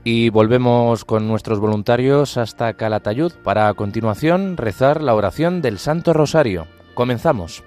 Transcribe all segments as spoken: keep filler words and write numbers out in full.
Y volvemos con nuestros voluntarios hasta Calatayud para a continuación rezar la oración del Santo Rosario. Comenzamos.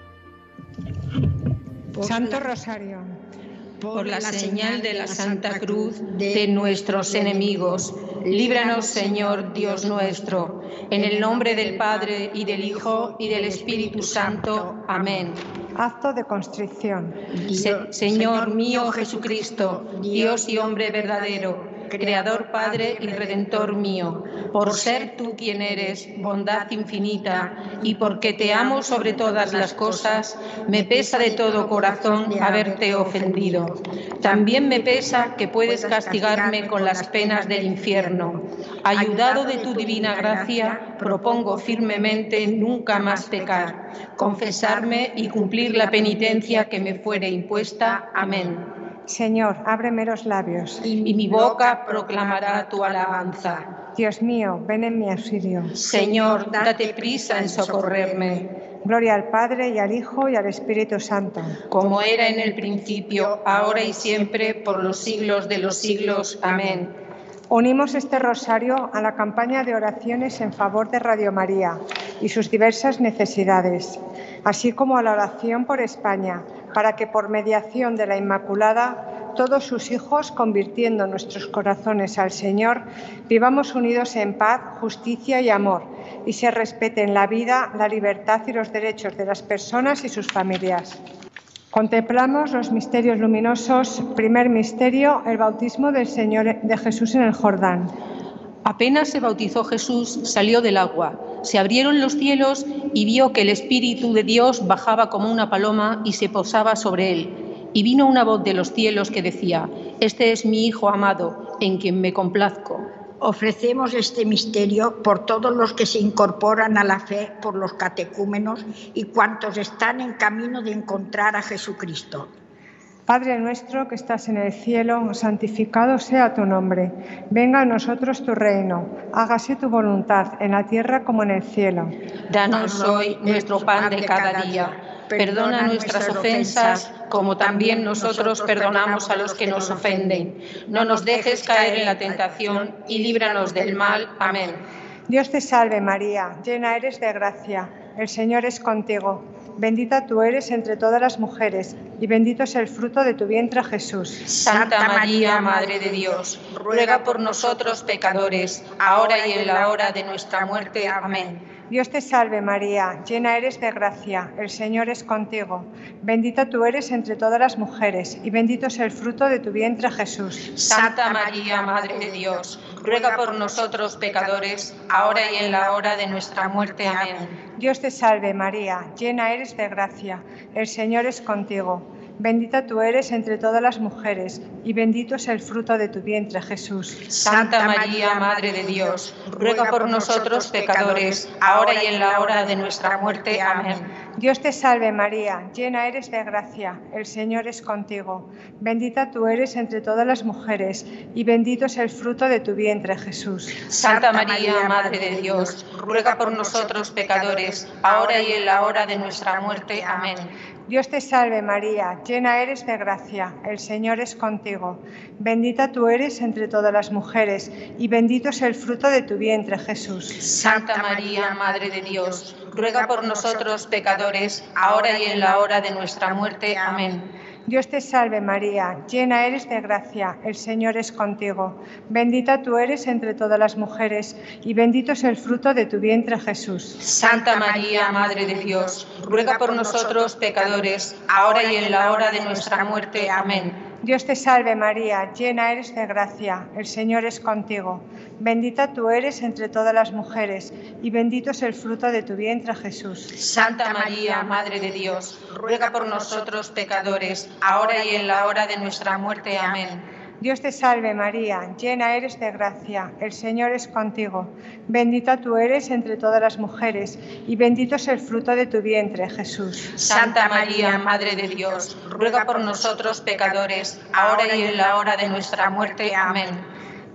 Santo Rosario, por la señal de la Santa Cruz de nuestros enemigos, líbranos, Señor Dios nuestro, en el nombre del Padre, y del Hijo, y del Espíritu Santo. Amén. Acto de constricción. Se- Señor mío Jesucristo, Dios y hombre verdadero, Creador, Padre y Redentor mío, por ser tú quien eres, bondad infinita, y porque te amo sobre todas las cosas, me pesa de todo corazón haberte ofendido. También me pesa que puedes castigarme con las penas del infierno. Ayudado de tu divina gracia, propongo firmemente nunca más pecar, confesarme y cumplir la penitencia que me fuere impuesta. Amén. Señor, ábreme los labios. Y mi boca proclamará tu alabanza. Dios mío, ven en mi auxilio. Señor, date prisa en socorrerme. Gloria al Padre, y al Hijo, y al Espíritu Santo. Como era en el principio, ahora y siempre, por los siglos de los siglos. Amén. Unimos este rosario a la campaña de oraciones en favor de Radio María y sus diversas necesidades, así como a la oración por España, para que por mediación de la Inmaculada todos sus hijos, convirtiendo nuestros corazones al Señor, vivamos unidos en paz, justicia y amor, y se respeten la vida, la libertad y los derechos de las personas y sus familias. Contemplamos los misterios luminosos. Primer misterio, el bautismo del Señor de Jesús en el Jordán. Apenas se bautizó Jesús, salió del agua. Se abrieron los cielos y vio que el Espíritu de Dios bajaba como una paloma y se posaba sobre él. Y vino una voz de los cielos que decía: Este es mi Hijo amado, en quien me complazco. Ofrecemos este misterio por todos los que se incorporan a la fe, por los catecúmenos y cuantos están en camino de encontrar a Jesucristo. Padre nuestro que estás en el cielo, santificado sea tu nombre. Venga a nosotros tu reino. Hágase tu voluntad en la tierra como en el cielo. Danos hoy nuestro pan de cada día. Perdona nuestras ofensas, como también nosotros perdonamos a los que nos ofenden. No nos dejes caer en la tentación y líbranos del mal. Amén. Dios te salve María, llena eres de gracia. El Señor es contigo. Bendita tú eres entre todas las mujeres, y bendito es el fruto de tu vientre, Jesús. Santa María, Madre de Dios, ruega por nosotros pecadores, ahora y en la hora de nuestra muerte. Amén. Dios te salve María, llena eres de gracia, el Señor es contigo. Bendita tú eres entre todas las mujeres, y bendito es el fruto de tu vientre, Jesús. Santa María, Madre de Dios, ruega por nosotros pecadores, ahora y en la hora de nuestra muerte. Amén. Dios te salve María, llena eres de gracia, el Señor es contigo. Bendita tú eres entre todas las mujeres, y bendito es el fruto de tu vientre, Jesús. Santa María, Madre de Dios, ruega por nosotros pecadores, ahora y en la hora de nuestra muerte. Amén. Dios te salve María, llena eres de gracia, el Señor es contigo. Bendita tú eres entre todas las mujeres, y bendito es el fruto de tu vientre, Jesús. Santa María, Madre de Dios, ruega por nosotros pecadores, ahora y en la hora de nuestra muerte. Amén. Dios te salve María, llena eres de gracia, el Señor es contigo. Bendita tú eres entre todas las mujeres, y bendito es el fruto de tu vientre, Jesús. Santa María, Madre de Dios, ruega por nosotros pecadores, ahora y en la hora de nuestra muerte. Amén. Dios te salve María, llena eres de gracia, el Señor es contigo. Bendita tú eres entre todas las mujeres, y bendito es el fruto de tu vientre, Jesús. Santa María, Madre de Dios, ruega por nosotros pecadores, ahora y en la hora de nuestra muerte. Amén. Dios te salve María, llena eres de gracia, el Señor es contigo. Bendita tú eres entre todas las mujeres, y bendito es el fruto de tu vientre, Jesús. Santa María, Madre de Dios, ruega por nosotros pecadores, ahora y en la hora de nuestra muerte. Amén. Dios te salve María, llena eres de gracia, el Señor es contigo. Bendita tú eres entre todas las mujeres, y bendito es el fruto de tu vientre, Jesús. Santa María, Madre de Dios, ruega por nosotros pecadores, ahora y en la hora de nuestra muerte. Amén.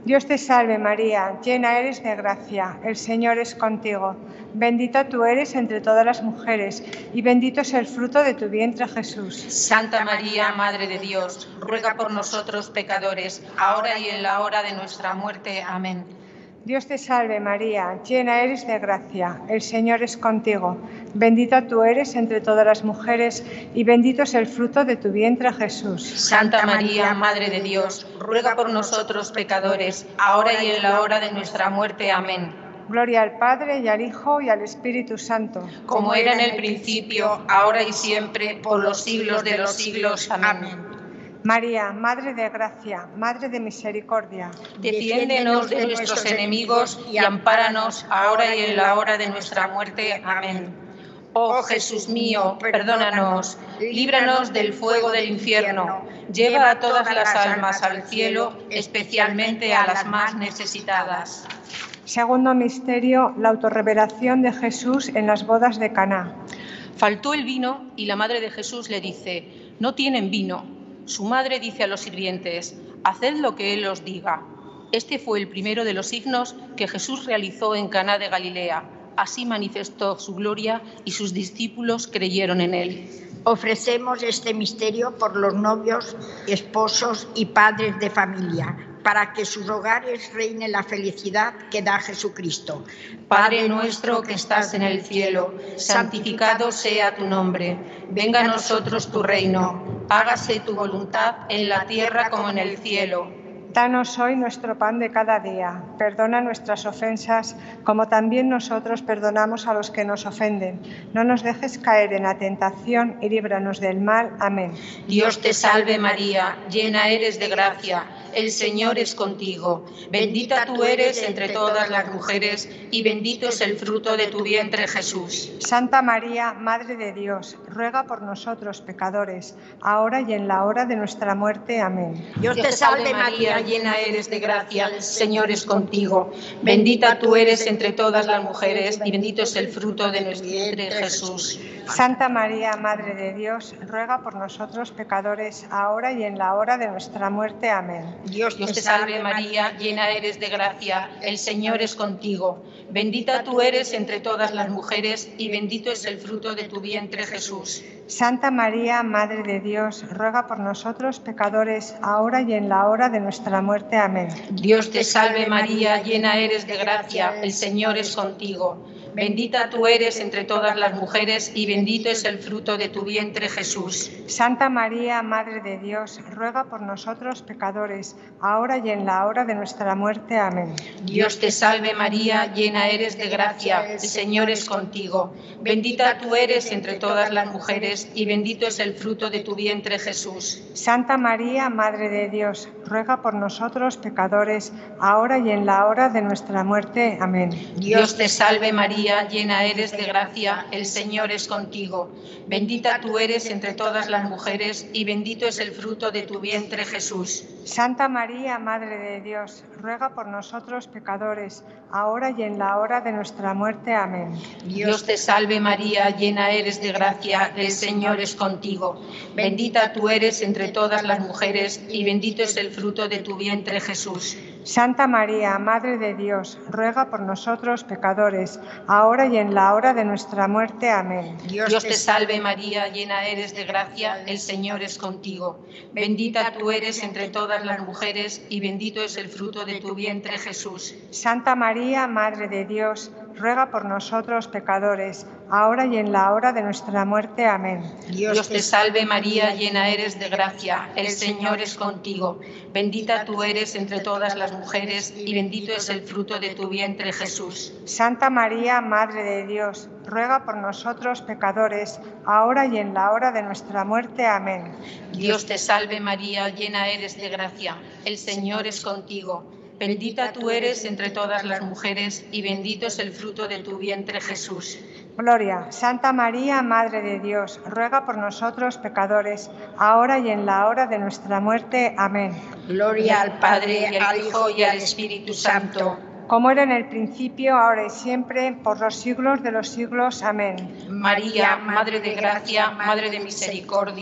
Dios te salve María, llena eres de gracia, el Señor es contigo. Bendita tú eres entre todas las mujeres, y bendito es el fruto de tu vientre Jesús. Santa María, Madre de Dios, ruega por nosotros pecadores, ahora y en la hora de nuestra muerte. Amén. Dios te salve María, llena eres de gracia, el Señor es contigo. Bendita tú eres entre todas las mujeres, y bendito es el fruto de tu vientre Jesús. Santa María, Madre de Dios, ruega por nosotros pecadores, ahora y en la hora de nuestra muerte. Amén. Gloria al Padre, y al Hijo, y al Espíritu Santo. Como era en el principio, ahora y siempre, por los siglos de los siglos. Amén. María, Madre de Gracia, Madre de Misericordia, defiéndenos de nuestros enemigos y ampáranos ahora y en la hora de nuestra muerte. Amén. Oh Jesús mío, perdónanos, líbranos del fuego del infierno, lleva a todas las almas al cielo, especialmente a las más necesitadas. Segundo misterio, la autorrevelación de Jesús en las bodas de Caná. Faltó el vino y la madre de Jesús le dice: no tienen vino. Su madre dice a los sirvientes: haced lo que él os diga. Este fue el primero de los signos que Jesús realizó en Caná de Galilea. Así manifestó su gloria y sus discípulos creyeron en él. Ofrecemos este misterio por los novios, esposos y padres de familia, para que sus hogares reine la felicidad que da Jesucristo. Padre nuestro que estás en el cielo, santificado sea tu nombre. Venga a nosotros tu reino. Hágase tu voluntad en la tierra como en el cielo. Danos hoy nuestro pan de cada día. Perdona nuestras ofensas, como también nosotros perdonamos a los que nos ofenden. No nos dejes caer en la tentación y líbranos del mal. Amén. Dios te salve María, llena eres de gracia. El Señor es contigo. Bendita tú eres entre todas las mujeres, y bendito es el fruto de tu vientre, Jesús. Santa María, Madre de Dios, ruega por nosotros pecadores, ahora y en la hora de nuestra muerte. Amén. Dios te salve María, llena eres de gracia, el Señor es contigo. Bendita tú eres entre todas las mujeres, y bendito es el fruto de nuestro vientre, Jesús. Santa María, Madre de Dios, ruega por nosotros pecadores, ahora y en la hora de nuestra muerte. Amén. Dios te salve María, llena eres de gracia, el Señor es contigo. Bendita tú eres entre todas las mujeres, y bendito es el fruto de tu vientre, Jesús. Santa María, Madre de Dios, ruega por nosotros pecadores, ahora y en la hora de nuestra muerte. Amén. Dios te salve María, llena eres de gracia, el Señor es contigo. Bendita tú eres entre todas las mujeres, y bendito es el fruto de tu vientre, Jesús. Santa María, Madre de Dios, ruega por nosotros pecadores, ahora y en la hora de nuestra muerte. Amén. Dios te salve María, llena eres de gracia, el Señor es contigo. Bendita tú eres entre todas las mujeres, y bendito es el fruto de tu vientre, Jesús. Santa María, Madre de Dios, ruega por nosotros pecadores, ahora y en la hora de nuestra muerte. Amén. Dios te salve María, llena eres de gracia, el Señor es contigo. Bendita tú eres entre todas las mujeres, y bendito es el fruto de tu vientre, Jesús. Santa María, Madre de Dios, ruega por nosotros pecadores, ahora y en la hora de nuestra muerte. Amén. Dios te salve María, llena eres de gracia, el Señor es contigo. Bendita tú eres entre todas las mujeres, y bendito es el fruto de tu vientre, Jesús. Santa María, Madre de Dios, ruega por nosotros pecadores, ahora y en la hora de nuestra muerte. Amén. Dios te salve María, llena eres de gracia, el Señor es contigo. Bendita tú eres entre todas las mujeres, y bendito es el fruto de tu vientre, Jesús. Santa María, Madre de Dios, ruega por nosotros pecadores, ahora y en la hora de nuestra muerte. Amén. Dios te salve María, llena eres de gracia, el Señor es contigo. Bendita tú eres entre todas las mujeres, y bendito es el fruto de tu vientre, Jesús. Santa María, Madre de Dios, ruega por nosotros pecadores, ahora y en la hora de nuestra muerte. Amén. Dios te salve María, llena eres de gracia, el Señor es contigo. Bendita tú eres entre todas las mujeres, y bendito es el fruto de tu vientre, Jesús. Gloria. Santa María, Madre de Dios, ruega por nosotros pecadores, ahora y en la hora de nuestra muerte. Amén. Gloria al Padre, y al Hijo y al Espíritu Santo. Como era en el principio, ahora y siempre, por los siglos de los siglos. Amén. María, Madre de gracia, Madre de misericordia,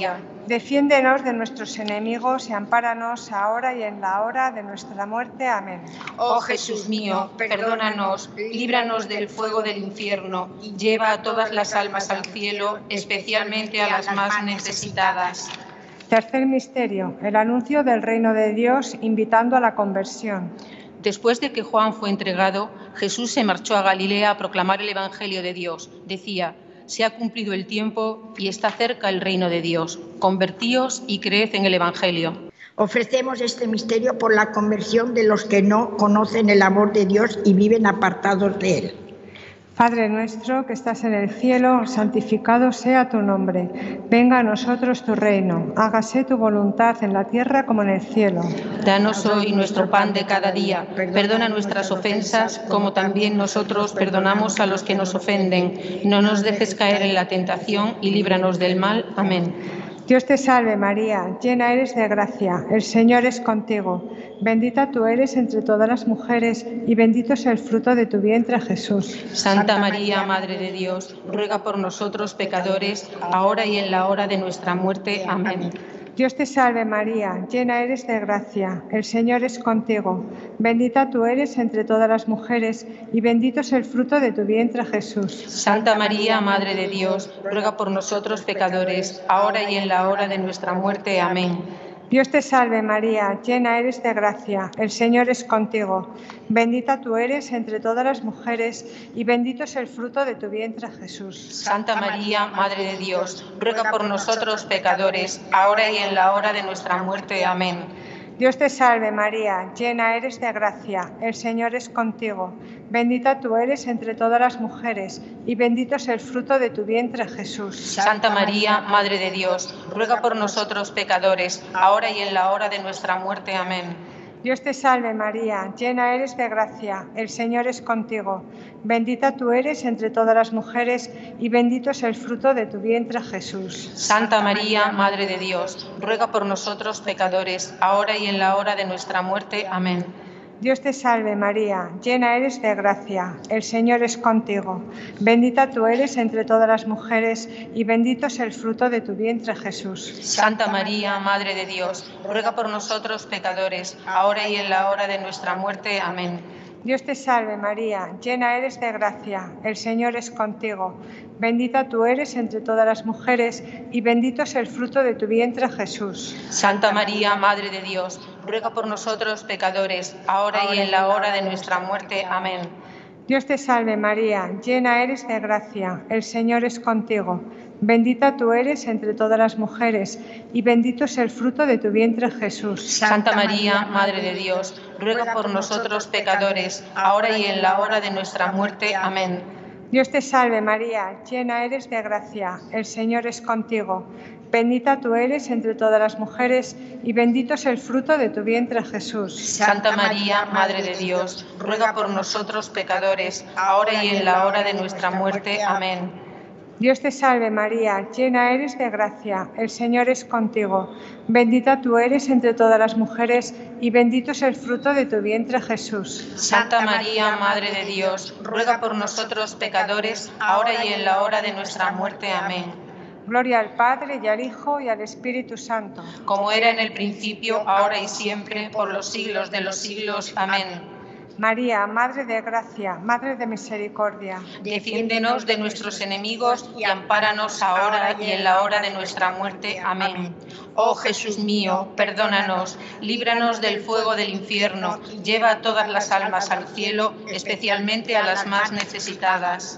Defiéndenos de nuestros enemigos y ampáranos ahora y en la hora de nuestra muerte. Amén. Oh Jesús mío, perdónanos, líbranos del fuego del infierno, lleva a todas las almas al cielo, especialmente a las más necesitadas. Tercer misterio, el anuncio del reino de Dios invitando a la conversión. Después de que Juan fue entregado, Jesús se marchó a Galilea a proclamar el Evangelio de Dios. Decía: se ha cumplido el tiempo y está cerca el reino de Dios. Convertíos y creed en el Evangelio. Ofrecemos este misterio por la conversión de los que no conocen el amor de Dios y viven apartados de Él. Padre nuestro que estás en el cielo, santificado sea tu nombre. Venga a nosotros tu reino. Hágase tu voluntad en la tierra como en el cielo. Danos hoy nuestro pan de cada día. Perdona nuestras ofensas, como también nosotros perdonamos a los que nos ofenden. No nos dejes caer en la tentación y líbranos del mal. Amén. Dios te salve María, llena eres de gracia, el Señor es contigo. Bendita tú eres entre todas las mujeres y bendito es el fruto de tu vientre, Jesús. Santa María, Madre de Dios, ruega por nosotros pecadores, ahora y en la hora de nuestra muerte. Amén. Dios te salve María, llena eres de gracia, el Señor es contigo. Bendita tú eres entre todas las mujeres y bendito es el fruto de tu vientre, Jesús. Santa María, Madre de Dios, ruega por nosotros pecadores, ahora y en la hora de nuestra muerte. Amén. Dios te salve María, llena eres de gracia, el Señor es contigo. Bendita tú eres entre todas las mujeres y bendito es el fruto de tu vientre, Jesús. Santa María, Madre de Dios, ruega por nosotros pecadores, ahora y en la hora de nuestra muerte. Amén. Dios te salve María, llena eres de gracia, el Señor es contigo. Bendita tú eres entre todas las mujeres y bendito es el fruto de tu vientre, Jesús. Santa María, Madre de Dios, ruega por nosotros pecadores, ahora y en la hora de nuestra muerte. Amén. Dios te salve María, llena eres de gracia, el Señor es contigo. Bendita tú eres entre todas las mujeres y bendito es el fruto de tu vientre, Jesús. Santa María, Madre de Dios, ruega por nosotros pecadores, ahora y en la hora de nuestra muerte. Amén. Dios te salve María, llena eres de gracia, el Señor es contigo. Bendita tú eres entre todas las mujeres y bendito es el fruto de tu vientre, Jesús. Santa María, Madre de Dios, ruega por nosotros pecadores, ahora y en la hora de nuestra muerte. Amén. Dios te salve María, llena eres de gracia, el Señor es contigo. Bendita tú eres entre todas las mujeres y bendito es el fruto de tu vientre, Jesús. Santa María, Madre de Dios, ruega por nosotros pecadores, ahora y en la hora de nuestra muerte. Amén. Dios te salve María, llena eres de gracia, el Señor es contigo. Bendita tú eres entre todas las mujeres y bendito es el fruto de tu vientre, Jesús. Santa María, Madre de Dios, ruega por nosotros pecadores, ahora y en la hora de nuestra muerte. Amén. Dios te salve María, llena eres de gracia, el Señor es contigo. Bendita tú eres entre todas las mujeres y bendito es el fruto de tu vientre, Jesús. Santa María, Madre de Dios, ruega por nosotros pecadores, ahora y en la hora de nuestra muerte. Amén. Dios te salve María, llena eres de gracia, el Señor es contigo. Bendita tú eres entre todas las mujeres y bendito es el fruto de tu vientre, Jesús. Santa María, Madre de Dios, ruega por nosotros pecadores, ahora y en la hora de nuestra muerte. Amén. Gloria al Padre, y al Hijo, y al Espíritu Santo. Como era en el principio, ahora y siempre, por los siglos de los siglos. Amén. María, Madre de Gracia, Madre de Misericordia, defiéndenos de nuestros enemigos y ampáranos ahora y en la hora de nuestra muerte. Amén. Oh Jesús mío, perdónanos, líbranos del fuego del infierno, lleva a todas las almas al cielo, especialmente a las más necesitadas.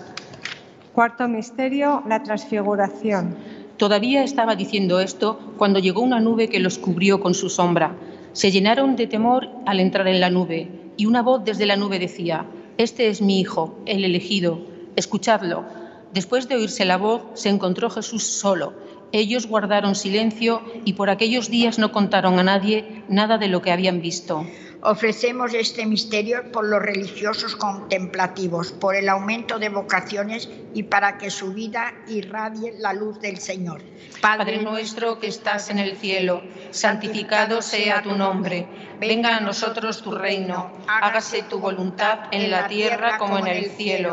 Cuarto misterio, la transfiguración. Todavía estaba diciendo esto cuando llegó una nube que los cubrió con su sombra. Se llenaron de temor al entrar en la nube, y una voz desde la nube decía: «Este es mi Hijo, el elegido, escuchadlo». Después de oírse la voz, se encontró Jesús solo. Ellos guardaron silencio y por aquellos días no contaron a nadie nada de lo que habían visto. Ofrecemos este misterio por los religiosos contemplativos, por el aumento de vocaciones y para que su vida irradie la luz del Señor. Padre nuestro que estás en el cielo, santificado sea tu nombre. Venga a nosotros tu reino. Hágase tu voluntad en la tierra como en el cielo.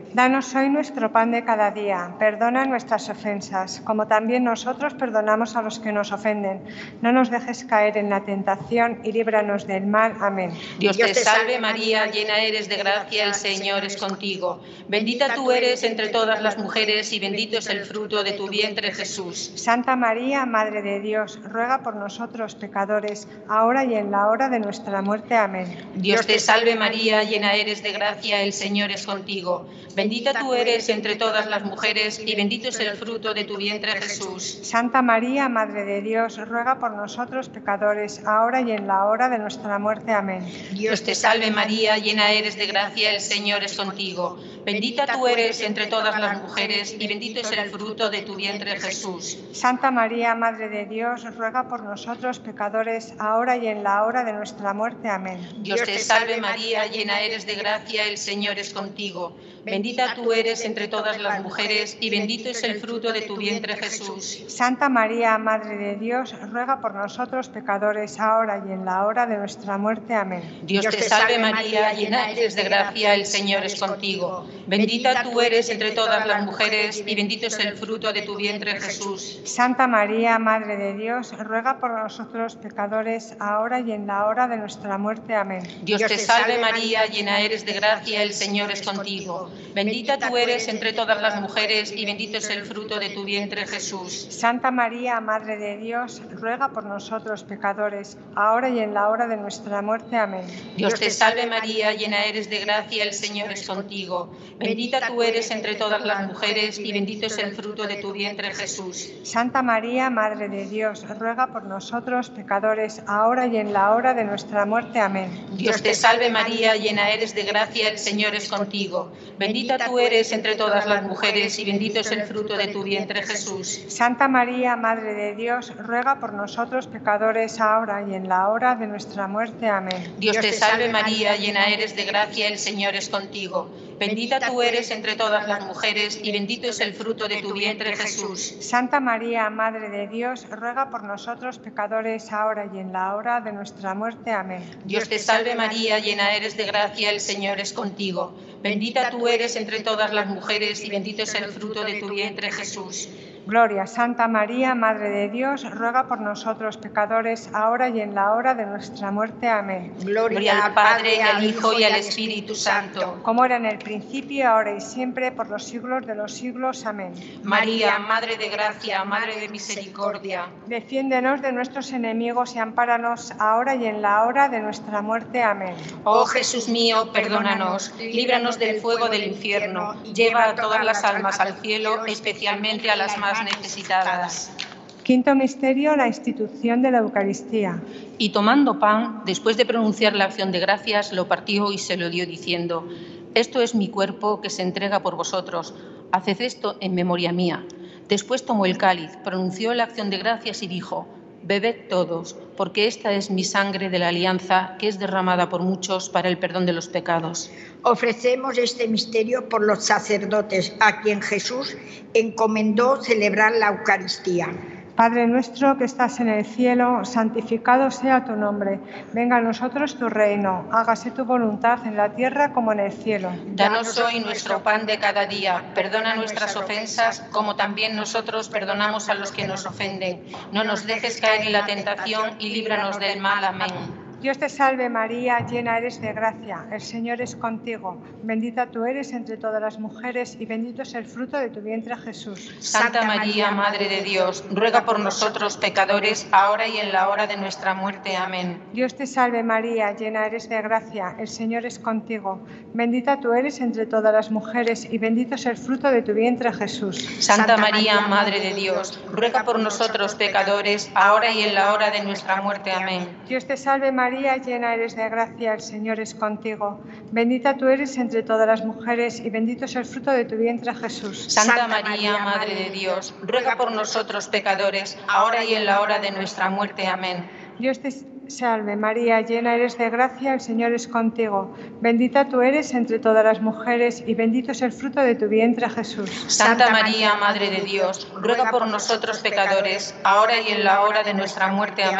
Danos hoy nuestro pan de cada día. Perdona nuestras ofensas, como también nosotros perdonamos a los que nos ofenden. No nos dejes caer en la tentación y líbranos del mal. Amén. Dios te salve María, llena eres de gracia, el Señor es contigo. Bendita tú eres entre todas las mujeres y bendito es el fruto de tu vientre, Jesús. Santa María, Madre de Dios, ruega por nosotros pecadores, ahora y en la hora de nuestra muerte. Amén. Dios te salve María, llena eres de gracia, el Señor es contigo. Bendita tú eres entre todas las mujeres y bendito es el fruto de tu vientre, Jesús. Santa María, Madre de Dios, ruega por nosotros pecadores, ahora y en la hora de nuestra muerte. Amén. Dios te salve María, llena eres de gracia, el Señor es contigo. Bendita tú eres entre todas las mujeres y bendito es el fruto de tu vientre, Jesús. Santa María, Madre de Dios, ruega por nosotros pecadores, ahora y en la hora de nuestra muerte. Amén. Dios te salve María, llena eres de gracia, el Señor es contigo. Bendita tú eres entre todas las mujeres y bendito es el fruto de tu vientre, Jesús. Santa María, Madre de Dios, ruega por nosotros pecadores, ahora y en la hora de nuestra muerte. Amén. Dios te salve María, llena eres de gracia, el Señor es contigo. Bendita tú eres entre todas las mujeres y bendito es el fruto de tu vientre, Jesús. Santa María, Madre de Dios, ruega por nosotros pecadores, ahora y en la hora de nuestra muerte. Amén. Dios te salve María, llena eres de gracia, el Señor es contigo. Bendita tú eres entre todas las mujeres y bendito es el fruto de tu vientre, Jesús. Santa María, Madre de Dios, ruega por nosotros pecadores, ahora y en la hora de nuestra muerte. Amén. Dios te salve María, llena eres de gracia, el Señor es contigo. Bendita tú eres entre todas las mujeres y bendito es el fruto de tu vientre, Jesús. Santa María, Madre de Dios, ruega por nosotros pecadores, ahora y en la hora de nuestra muerte. Amén. Dios te salve María, llena eres de gracia, el Señor es contigo. Bendita tú eres entre todas las mujeres y bendito es el fruto de tu vientre, Jesús. Santa María, Madre de Dios, ruega por nosotros pecadores, ahora y en la hora de nuestra muerte. Amén. Dios te salve María, llena eres de gracia, el Señor es contigo. Bendita tú eres entre todas las mujeres y bendito es el fruto de tu vientre, Jesús. Santa María, Madre de Dios, ruega por nosotros pecadores, ahora y en la hora de nuestra muerte. Amén. Dios te salve María, llena eres de gracia, el Señor es contigo. Bendita tú eres entre todas las mujeres y bendito es el fruto de tu vientre, Jesús. Gloria, Santa María, Madre de Dios, ruega por nosotros pecadores, ahora y en la hora de nuestra muerte. Amén. Gloria al Padre, y al Hijo, y al Espíritu Santo. Como era en el principio, ahora y siempre, por los siglos de los siglos. Amén. María, Madre de gracia, Madre de misericordia. Defiéndenos de nuestros enemigos y ampáranos, ahora y en la hora de nuestra muerte. Amén. Oh Jesús mío, perdónanos, líbranos del fuego del infierno, lleva a todas las almas al cielo, especialmente a las más necesitadas. Quinto misterio, la institución de la Eucaristía. Y tomando pan, después de pronunciar la acción de gracias, lo partió y se lo dio diciendo: esto es mi cuerpo que se entrega por vosotros, haced esto en memoria mía. Después tomó el cáliz, pronunció la acción de gracias y dijo: bebed todos, porque esta es mi sangre de la alianza, que es derramada por muchos para el perdón de los pecados. Ofrecemos este misterio por los sacerdotes, a quien Jesús encomendó celebrar la Eucaristía. Padre nuestro que estás en el cielo, santificado sea tu nombre. Venga a nosotros tu reino, hágase tu voluntad en la tierra como en el cielo. Danos hoy nuestro pan de cada día, perdona nuestras ofensas como también nosotros perdonamos a los que nos ofenden. No nos dejes caer en la tentación y líbranos del mal. Amén. Dios te salve María, llena eres de gracia, el Señor es contigo. Bendita tú eres entre todas las mujeres y bendito es el fruto de tu vientre, Jesús. Santa María, Madre de Dios, ruega por nosotros pecadores, ahora y en la hora de nuestra muerte. Amén. Dios te salve María, llena eres de gracia, el Señor es contigo. Bendita tú eres entre todas las mujeres y bendito es el fruto de tu vientre, Jesús. Santa María, Madre de Dios, ruega por nosotros pecadores, ahora y en la hora de nuestra muerte. Amén. Dios te salve María, María, llena eres de gracia, el Señor es contigo. Bendita tú eres entre todas las mujeres y bendito es el fruto de tu vientre, Jesús. Santa María, Madre de Dios, ruega por nosotros pecadores, ahora y en la hora de nuestra muerte. Amén. Dios te salve María, llena eres de gracia, el Señor es contigo. Bendita tú eres entre todas las mujeres y bendito es el fruto de tu vientre, Jesús. Santa María, Madre de Dios, ruega por nosotros pecadores, ahora y en la hora de nuestra muerte. Amén.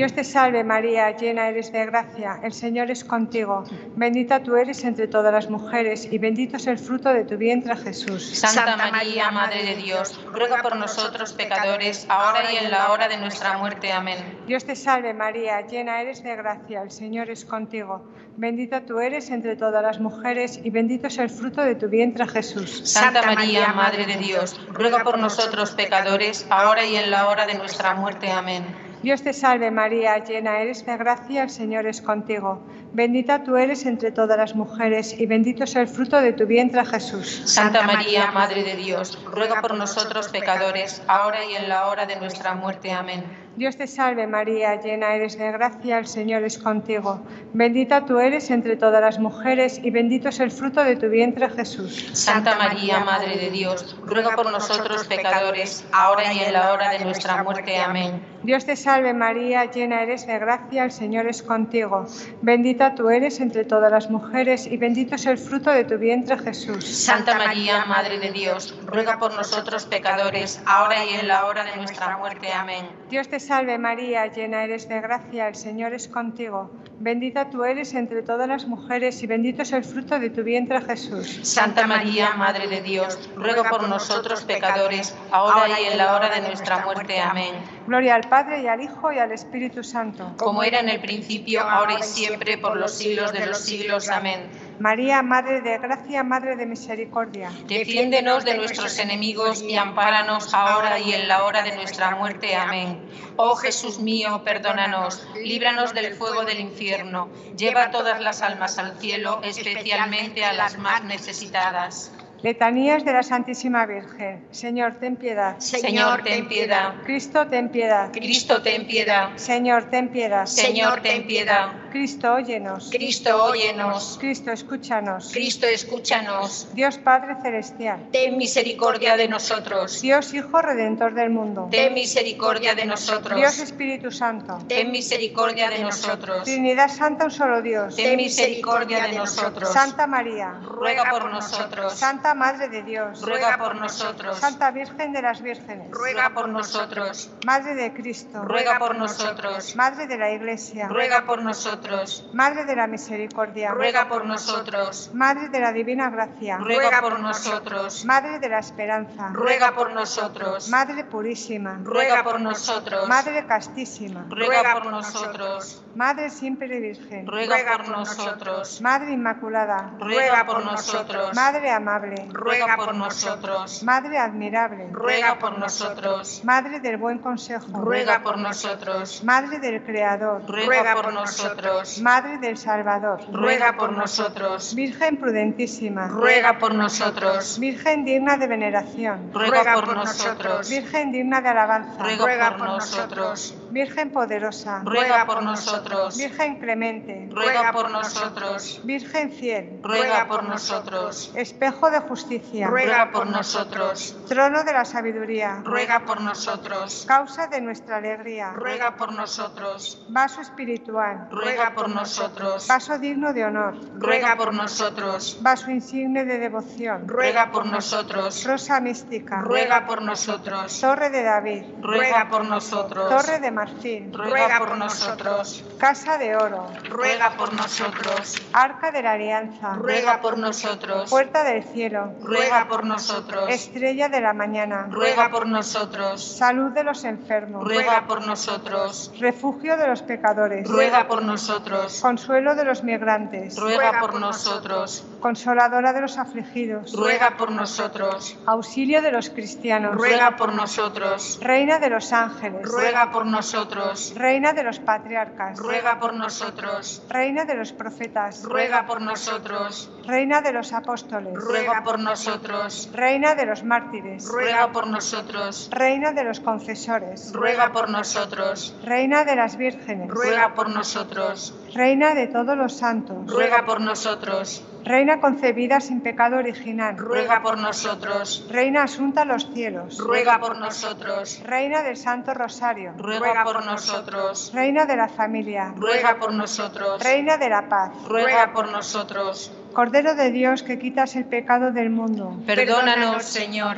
Dios te salve María, llena eres de gracia, el Señor es contigo. Bendita tú eres entre todas las mujeres y bendito es el fruto de tu vientre, Jesús. Santa María, Madre de Dios, ruega por nosotros pecadores, ahora y en la hora de nuestra muerte. Amén. Dios te salve María, llena eres de gracia, el Señor es contigo. Bendita tú eres entre todas las mujeres y bendito es el fruto de tu vientre, Jesús. Santa María, Madre de Dios, ruega por nosotros pecadores, ahora y en la hora de nuestra muerte. Amén. Dios te salve María, llena eres de gracia, el Señor es contigo. Bendita tú eres entre todas las mujeres y bendito es el fruto de tu vientre, Jesús. Santa María, Madre de Dios, ruega por nosotros pecadores, ahora y en la hora de nuestra muerte. Amén. Dios te salve María, llena eres de gracia, el Señor es contigo. Bendita tú eres entre todas las mujeres y bendito es el fruto de tu vientre, Jesús. Santa María, Madre de Dios, ruega por nosotros pecadores, ahora y en la hora de nuestra muerte. Amén. Dios te salve María, llena eres de gracia, el Señor es contigo. Bendita tú eres entre todas las mujeres y bendito es el fruto de tu vientre, Jesús. Santa María, Madre de Dios, ruega por nosotros pecadores, ahora y en la hora de nuestra muerte. Amén. Dios te salve María, llena eres de gracia, el Señor es contigo. Bendita tú eres entre todas las mujeres y bendito es el fruto de tu vientre, Jesús. Santa María, Madre de Dios, ruega por nosotros pecadores, ahora y en la hora de nuestra muerte. Amén. Gloria al Padre y al Hijo y al Espíritu Santo. Como era en el principio, ahora y siempre, por los siglos de los siglos. Amén. María, Madre de Gracia, Madre de Misericordia. Defiéndenos de nuestros enemigos y ampáranos ahora y en la hora de nuestra muerte. Amén. Oh Jesús mío, perdónanos, líbranos del fuego del infierno, lleva todas las almas al cielo, especialmente a las más necesitadas. Letanías de la Santísima Virgen. Señor, ten piedad. Señor, ten piedad. Cristo, ten piedad. Cristo, ten piedad. Señor, ten piedad. Señor, ten piedad. Cristo, óyenos. Cristo, óyenos. Cristo, escúchanos. Cristo, escúchanos. Dios Padre Celestial. Ten misericordia de nosotros. Dios Hijo Redentor del mundo. Ten misericordia de nosotros. Dios Espíritu Santo. Ten misericordia de nosotros. Trinidad Santa, un solo Dios. Ten misericordia de nosotros. Santa María. Ruega por nosotros. Santa Madre de Dios. Ruega por nosotros. Santa Virgen de las Vírgenes. Ruega por nosotros. Madre de Cristo. Ruega por nosotros. Madre de la Iglesia. Ruega por nosotros. Madre de la Misericordia. Ruega por nosotros. Madre de la Divina Gracia. Ruega por nosotros. Madre de la Esperanza. Ruega por nosotros. Madre Purísima. Ruega por nosotros. Madre Castísima. Ruega por nosotros. Madre Siempre Virgen. Ruega por nosotros. Madre Inmaculada. Ruega por nosotros. Madre Amable. Ruega por nosotros. Madre Admirable. Ruega por nosotros. Madre del Buen Consejo. Ruega por nosotros. Madre del Creador. Ruega por nosotros. Madre del Salvador. Ruega por nosotros. Virgen prudentísima. Ruega por nosotros. Virgen digna de veneración. Ruega por nosotros. Virgen digna de alabanza. Ruega por nosotros. Virgen poderosa. Ruega por nosotros. Virgen clemente. Ruega por nosotros. Virgen fiel. Ruega por nosotros. Espejo de justicia. Ruega por nosotros. Trono de la sabiduría. Ruega por nosotros. Causa de nuestra alegría. Ruega por nosotros. Vaso espiritual. Ruega por nosotros. Vaso digno de honor. Ruega por nosotros. Vaso insigne de devoción. Ruega por nosotros. Rosa mística. Ruega por nosotros. Torre de David. Ruega por nosotros. Torre de marfil. Ruega por nosotros. Casa de oro. Ruega por nosotros. Arca de la alianza. Ruega por nosotros. Puerta del cielo. Ruega por nosotros. Estrella de la mañana. Ruega por nosotros. Salud de los enfermos. Ruega por nosotros. Refugio de los pecadores. Ruega por nosotros. Consuelo de los migrantes. Ruega por nosotros. Consoladora de los afligidos. Ruega por nosotros. Auxilio de los cristianos. Ruega por nosotros. Reina de los ángeles. Ruega por nosotros. Reina de los patriarcas. Ruega por nosotros. Reina de los profetas. Ruega por nosotros. Reina de los apóstoles. Ruega por nosotros. Reina de los mártires. Ruega por nosotros. Reina de los confesores. Ruega por nosotros. Reina de las vírgenes. Ruega por nosotros. Reina de todos los santos. Ruega por nosotros. Reina concebida sin pecado original. Ruega por nosotros. Reina asunta a los cielos. Ruega por nosotros. Reina del Santo Rosario. Ruega por nosotros. Reina de la familia. Ruega por nosotros. Reina de la paz. Ruega por nosotros. Cordero de Dios que quitas el pecado del mundo. Perdónanos, Señor.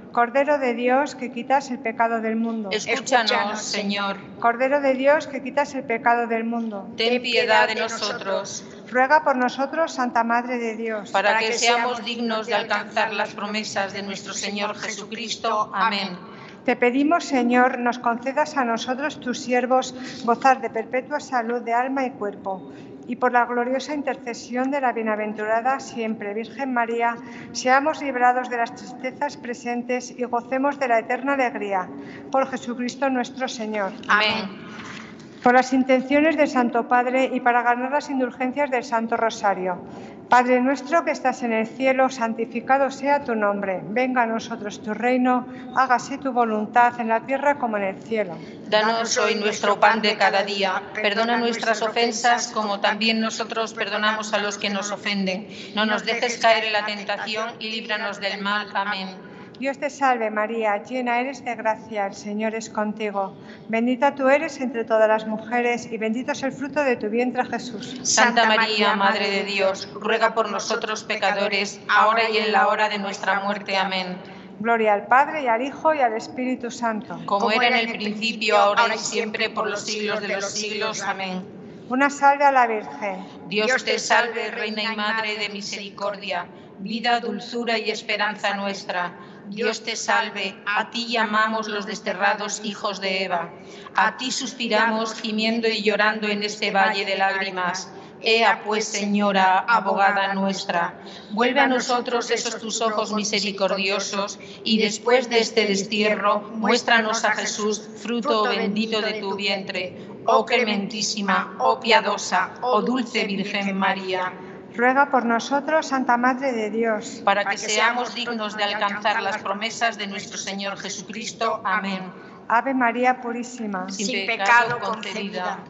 Cordero de Dios, que quitas el pecado del mundo. Escúchanos, Señor. Cordero de Dios, que quitas el pecado del mundo. Ten piedad de nosotros. Ruega por nosotros, Santa Madre de Dios, para que seamos dignos de alcanzar las promesas de nuestro Señor Jesucristo. Amén. Te pedimos, Señor, nos concedas a nosotros, tus siervos, gozar de perpetua salud de alma y cuerpo, y por la gloriosa intercesión de la bienaventurada siempre Virgen María, seamos librados de las tristezas presentes y gocemos de la eterna alegría. Por Jesucristo nuestro Señor. Amén. Por las intenciones del Santo Padre y para ganar las indulgencias del Santo Rosario. Padre nuestro que estás en el cielo, santificado sea tu nombre. Venga a nosotros tu reino, hágase tu voluntad en la tierra como en el cielo. Danos hoy nuestro pan de cada día. Perdona nuestras ofensas como también nosotros perdonamos a los que nos ofenden. No nos dejes caer en la tentación y líbranos del mal. Amén. Dios te salve María, llena eres de gracia, el Señor es contigo. Bendita tú eres entre todas las mujeres y bendito es el fruto de tu vientre Jesús. Santa María, Madre de Dios, ruega por nosotros pecadores, ahora y en la hora de nuestra muerte. Amén. Gloria al Padre, y al Hijo, y al Espíritu Santo. Como era en el principio, ahora y siempre, por los siglos de los siglos. Amén. Una salve a la Virgen. Dios te salve, Reina y Madre de misericordia, vida, dulzura y esperanza nuestra. Dios te salve, a ti llamamos los desterrados hijos de Eva. A ti suspiramos, gimiendo y llorando en este valle de lágrimas. Ea pues, Señora, abogada nuestra, vuelve a nosotros esos tus ojos misericordiosos y después de este destierro, muéstranos a Jesús, fruto bendito de tu vientre. Oh clementísima, oh piadosa, oh dulce Virgen María. Ruega por nosotros, Santa Madre de Dios, para que seamos dignos de alcanzar las promesas de nuestro Señor Jesucristo. Amén. Ave María Purísima, sin pecado concebida.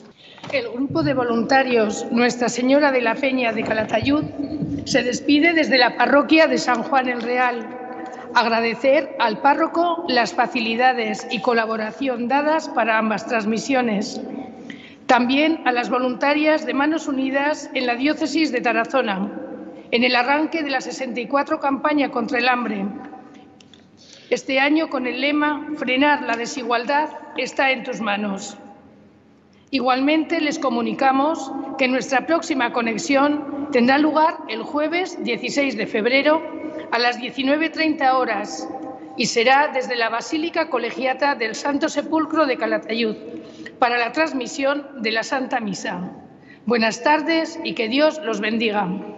El grupo de voluntarios Nuestra Señora de la Peña de Calatayud se despide desde la parroquia de San Juan el Real. Agradecer al párroco las facilidades y colaboración dadas para ambas transmisiones. También a las voluntarias de Manos Unidas en la diócesis de Tarazona, en el arranque de la sesenta y cuatro campaña contra el hambre. Este año con el lema «Frenar la desigualdad está en tus manos». Igualmente les comunicamos que nuestra próxima conexión tendrá lugar el jueves dieciséis de febrero a las diecinueve treinta horas y será desde la Basílica Colegiata del Santo Sepulcro de Calatayud, para la transmisión de la Santa Misa. Buenas tardes y que Dios los bendiga.